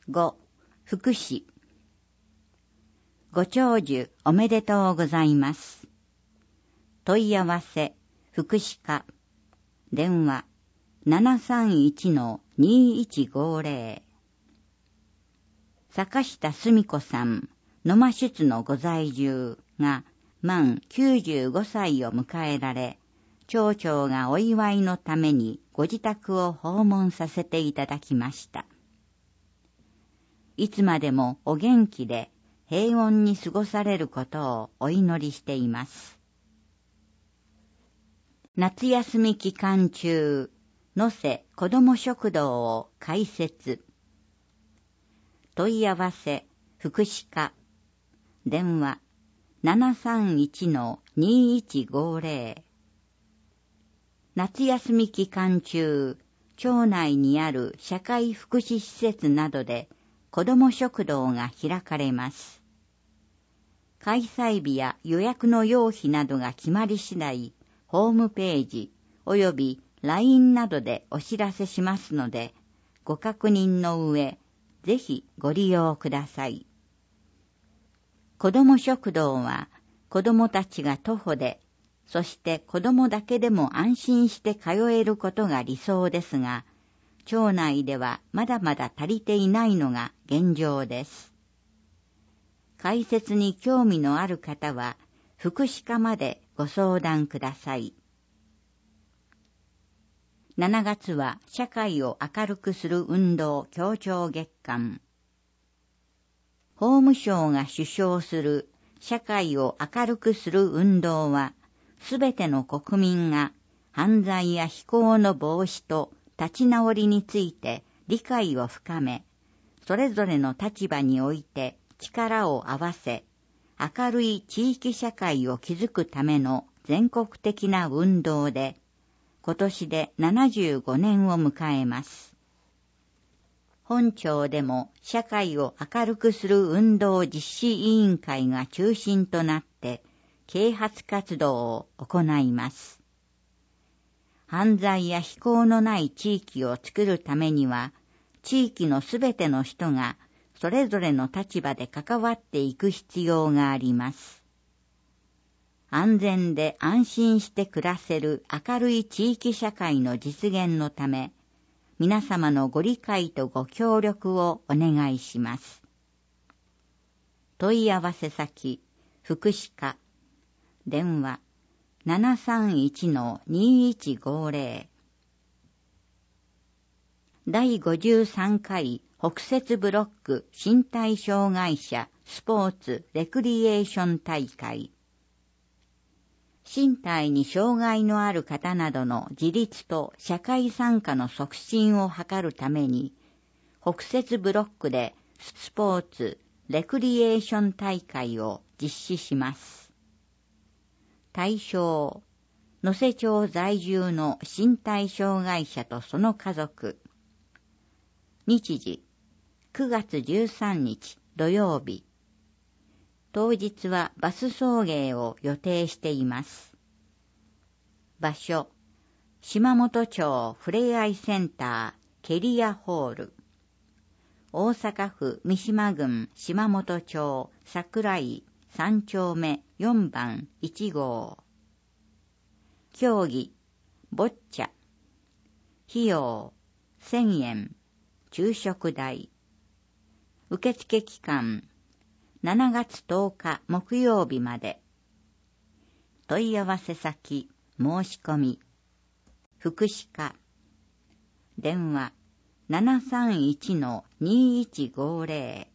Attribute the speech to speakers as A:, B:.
A: 5、福祉。ご長寿おめでとうございます。問い合わせ、福祉課。電話、731-2150。坂下澄子さん、野間出のご在住が満95歳を迎えられ、町長がお祝いのためにご自宅を訪問させていただきました。いつまでもお元気で平穏に過ごされることをお祈りしています。夏休み期間中、能勢子ども食堂を開設。問い合わせ、福祉課。電話、731-2150。夏休み期間中、町内にある社会福祉施設などで子ども食堂が開かれます。開催日や予約の要否などが決まり次第、ホームページおよび LINE などでお知らせしますので、ご確認の上、ぜひご利用ください。子ども食堂は子どもたちが徒歩で、そして子どもだけでも安心して通えることが理想ですが、町内ではまだまだ足りていないのが現状です。開設に興味のある方は、福祉課までご相談ください。7月は社会を明るくする運動協調月間。法務省が主張する社会を明るくする運動は、すべての国民が犯罪や非行の防止と立ち直りについて理解を深め、それぞれの立場において力を合わせ、明るい地域社会を築くための全国的な運動で、今年で75年を迎えます。本町でも社会を明るくする運動実施委員会が中心となって啓発活動を行います。犯罪や非行のない地域を作るためには、地域のすべての人がそれぞれの立場で関わっていく必要があります。安全で安心して暮らせる明るい地域社会の実現のため、皆様のご理解とご協力をお願いします。問い合わせ先、福祉課。電話、731-2150。第53回北摂ブロック身体障害者スポーツレクリエーション大会。身体に障害のある方などの自立と社会参加の促進を図るために、北摂ブロックでスポーツレクリエーション大会を実施します。対象、能勢町在住の身体障害者とその家族。日時、9月13日土曜日。当日はバス送迎を予定しています。場所、島本町ふれあいセンターケリアホール。大阪府三島郡島本町桜井3丁目4番1号。競技、ボッチャ。費用、1000円。昼食代。受付期間、7月10日木曜日まで。問い合わせ先、申し込み。福祉課。電話、731-2150。